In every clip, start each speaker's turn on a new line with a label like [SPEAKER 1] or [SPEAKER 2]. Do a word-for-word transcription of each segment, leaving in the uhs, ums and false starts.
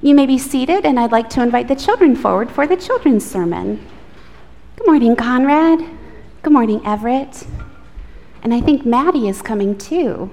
[SPEAKER 1] You may be seated, and I'd like to invite the children forward for the children's sermon. Good morning, Conrad. Good morning, Everett. And I think Maddie is coming too.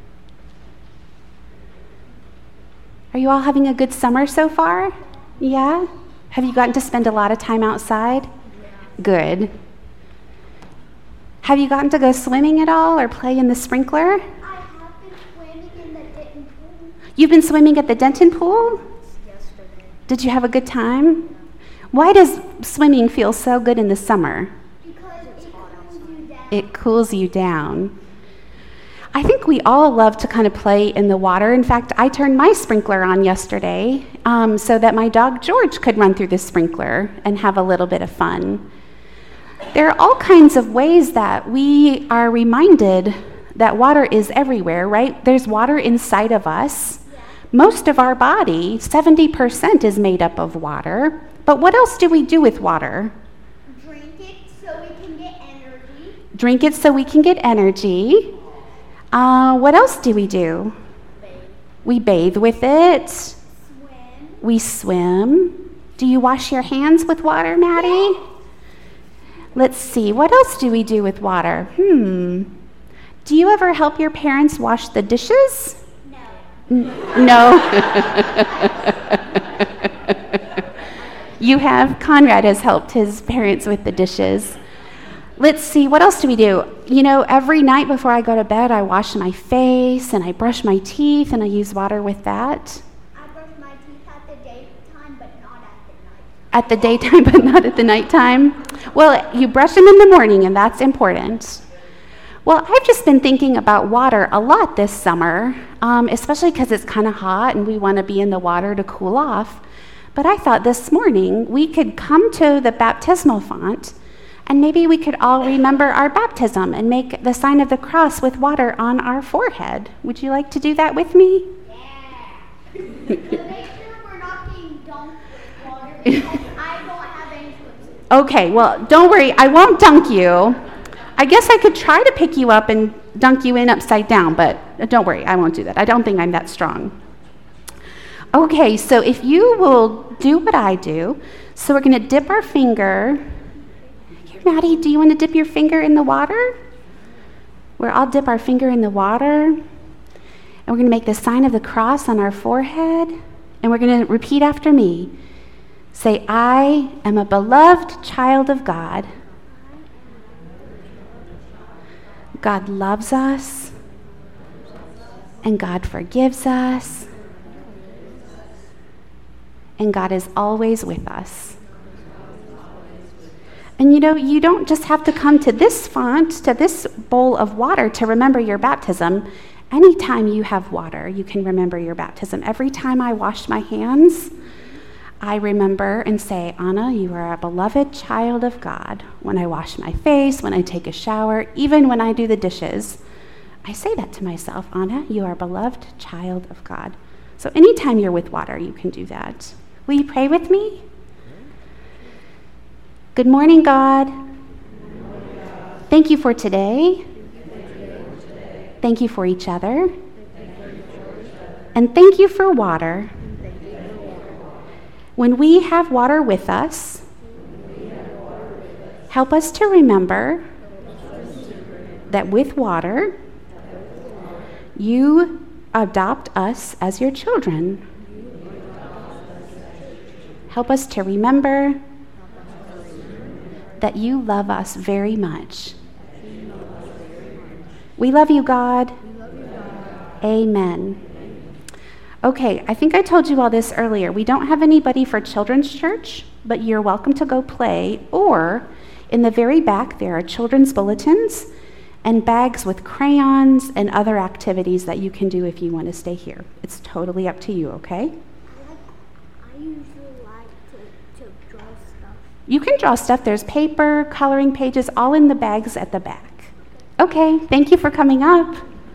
[SPEAKER 1] Are you all having a good summer so far? Yeah? Have you gotten to spend a lot of time outside? Good. Have you gotten to go swimming at all or play in the sprinkler?
[SPEAKER 2] I have been swimming in the Denton pool.
[SPEAKER 1] You've been swimming at the Denton pool?
[SPEAKER 2] Yesterday.
[SPEAKER 1] Did you have a good time? Why does swimming feel so good in the summer?
[SPEAKER 2] Because it cools you down.
[SPEAKER 1] It cools you down. I think we all love to kind of play in the water. In fact, I turned my sprinkler on yesterday um, so that my dog George could run through the sprinkler and have a little bit of fun. There are all kinds of ways that we are reminded that water is everywhere, right? There's water inside of us.
[SPEAKER 2] Yeah.
[SPEAKER 1] Most of our body, seventy percent, is made up of water. But what else do we do with water?
[SPEAKER 2] Drink it so we can get energy.
[SPEAKER 1] Drink it so we can get energy. Uh, what else do we do?
[SPEAKER 2] Bathe.
[SPEAKER 1] We bathe with it.
[SPEAKER 2] Swim.
[SPEAKER 1] We swim. Do you wash your hands with water, Maddie? Let's see, what else do we do with water? Hmm. Do you ever help your parents wash the dishes?
[SPEAKER 2] No.
[SPEAKER 1] N- no. You have. Conrad has helped his parents with the dishes. Let's see, what else do we do? You know, every night before I go to bed, I wash my face and I brush my teeth and I use water with that.
[SPEAKER 2] I brush my teeth at the daytime, but not at the night.
[SPEAKER 1] At the daytime, but not at the nighttime? Well, you brush them in the morning, and that's important. Well, I've just been thinking about water a lot this summer, um, especially because it's kind of hot and we want to be in the water to cool off. But I thought this morning we could come to the baptismal font and maybe we could all remember our baptism and make the sign of the cross with water on our forehead. Would you like to do that with me?
[SPEAKER 2] Yeah. So make sure we're not getting dunked with water because I don't have any swimsuits.
[SPEAKER 1] Okay, well, don't worry, I won't dunk you. I guess I could try to pick you up and dunk you in upside down, but don't worry, I won't do that. I don't think I'm that strong. Okay, so if you will do what I do, so we're going to dip our finger. Here, Maddie, do you want to dip your finger in the water? We'll all dip our finger in the water, and we're going to make the sign of the cross on our forehead, and we're going to repeat after me. Say, I am a beloved child of God. God loves us, and God forgives us, and God is always with us. And you know, you don't just have to come to this font, to this bowl of water to remember your baptism. Anytime you have water, you can remember your baptism. Every time I wash my hands, I remember and say, Anna, you are a beloved child of God. When I wash my face, when I take a shower, even when I do the dishes, I say that to myself, Anna, you are a beloved child of God. So anytime you're with water, you can do that. Will you pray with me? Good morning, God. Thank you for today. Thank you for each other. And thank you for water. When we have water with us, help us to remember that with water, you adopt us as your children. Help us to remember that you love us very much. We love you, God. Amen. Okay, I think I told you all this earlier. We don't have anybody for children's church, but you're welcome to go play. Or in the very back, there are children's bulletins and bags with crayons and other activities that you can do if you want to stay here. It's totally up to you, okay?
[SPEAKER 2] I, like, I usually like to, to draw stuff.
[SPEAKER 1] You can draw stuff. There's paper, coloring pages, all in the bags at the back. Okay, thank you for coming up.